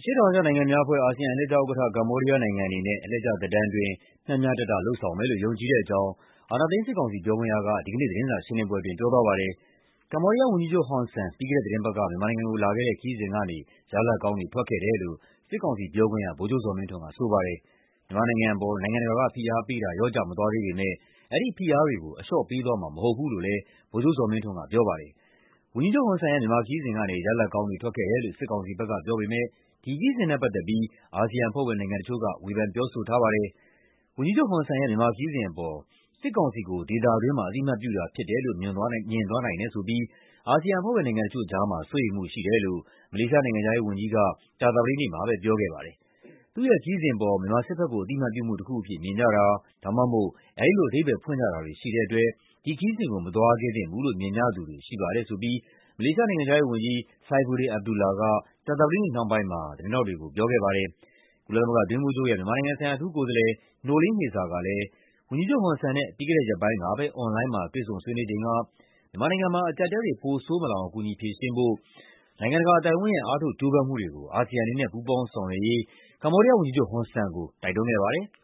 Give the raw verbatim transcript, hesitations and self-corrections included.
ရှေ့တောင်အာရှနိုင်ငံများအဖွဲ့ အာဆီယံအလှည့်ကျဥက္ကဋ္ဌ ကမ္ဘောဒီးယားနိုင်ငံအနေနဲ့ အလှည့်ကျသက်တမ်းအတွင်း မျှမျှတတလုပ်ဆောင်မယ်လို့ ယုံကြည်တဲ့အကြောင်း အာဏာသိမ်းစစ်ကောင်စီပြောခွင့်ရက ဒီကနေ့ သတင်းစာရှင်းလင်းပွဲအတွင်း ပြောသွားပါတယ်။ ကမ္ဘောဒီးယားဝန်ကြီးချုပ် ဟွန်ဆန် ပြီးခဲ့တဲ့သီတင်းပတ်က မြန်မာနိုင်ငံကိုလာခဲ့တဲ့ ခရီးစဉ်ကနေ ရလဒ်ကောင်းတွေ ထွက်ခဲ့တယ်လို့ စစ်ကောင်စီပြောခွင့်ရ ဗိုလ်ချုပ်ဇော်မင်းထွန်းက ဆိုပါတယ်။ မြန်မာနိုင်ငံအပေါ် နိုင်ငံတကာက ဖိအားပေးတာ လျော့ကျမသွားသေးပေမယ့် အဲဒီဖိအားတွေကို အလျှော့ပေးသွားမှာ မဟုတ်ဘူးလို့လည်း ဗိုလ်ချုပ်ဇော်မင်းထွန်းက ပြောပါတယ်။ ဝန်ကြီးချုပ်ဟွန်ဆန်ရဲ့ မြန်မာခရီးစဉ်ကနေ ရလဒ်ကောင်းတွေ ထွက်ခဲ့တယ်လို့ စစ်ကောင်စီဘက်ကပြောပေမယ့် ဒီခရီးစဉ်နဲ့ပတ်သက်ပြီး အာဆီယံအဖွဲ့ဝင်နိုင်ငံတချို့က ဝေဖန်ပြောဆိုထားပါတယ်။ ဝန်ကြီးချုပ်ဟွန်ဆန်ရဲ့ မြန်မာခရီးစဉ်အပေါ် စစ်ကောင်စီကို ဒေသတွင်းမှာ အသိအမှတ်ပြုတာဖြစ်တယ်လို့ မြင်သွားနိုင်တယ်ဆိုပြီး အာဆီယံအဖွဲ့ဝင်နိုင်ငံတချို့ကြားမှာ စိုးရိမ်မှုရှိတယ်လို့ မလေးရှားနိုင်ငံခြားရေးဝန်ကြီးက ကြာသပတေးနေ့မှာပဲ ပြောခဲ့ပါတယ်။ သူ့ရဲ့ခရီးစဉ်အပေါ် မြန်မာစစ်ဘက်ကို အသိအမှတ်ပြုမှုတခုအဖြစ် မြင်ကြတာ ဒါမှမဟုတ် အဲဒီလို အဓိပ္ပါယ်ဖွင့်ကြတာတွေ ရှိတဲ့အတွက် ဒီခရီးစဉ်ကို မသွားခဲ့သင့်ဘူးလို့ မြင်ကြသူတွေ ရှိပါတယ်ဆိုပြီး မလေးရှားနိုင်ငံခြားရေးဝန်ကြီး Saifuddin Abdullah က ကြာသပတေးနေ့နှောင်းပိုင်းမှာ သတင်းထောက်တွေကို ပြောခဲ့ပါတယ်။ ကုလသမဂ္ဂအတွင်းရေးမှူးချုပ်ရဲ့ မြန်မာနိုင်ငံဆိုင်ရာ အထူးကိုယ်စားလှယ် Noeleen Heyzer ကလည်း ဝန်ကြီးချုပ်ဟွန်ဆန်နဲ့ ပြီးခဲ့တဲ့ရက်ပိုင်းကပဲ အွန်လိုင်းမှာ တွေ့ဆုံဆွေးနွေးချိန်က မြန်မာနိုင်ငံမှာ အကျပ်အတည်းတွေ ပိုဆိုးမလာအောင် ကူညီဖြေရှင်းဖို့ နိုင်ငံတကာအသိုက်အဝန်းရဲ့ အားထုတ်ကြိုးပမ်းမှုတွေကို အာဆီယံအနေနဲ့ ပူးပေါင်းဆောင်ရွက်ရေး ကမ္ဘောဒီးယားဝန်ကြီးချုပ်ဟွန်ဆန်ကို တိုက်တွန်းခဲ့ပါတယ်။